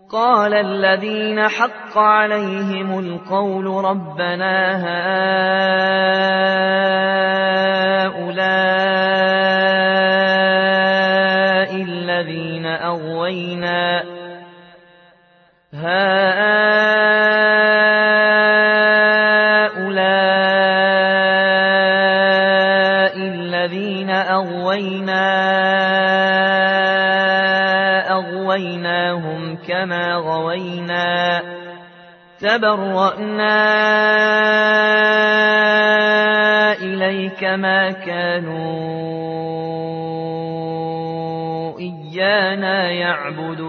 قال الذين حق عليهم القول ربنا هؤلاء الذين أغويناهم كما غوينا تبرأنا إليك ما كانوا إيانا يعبدون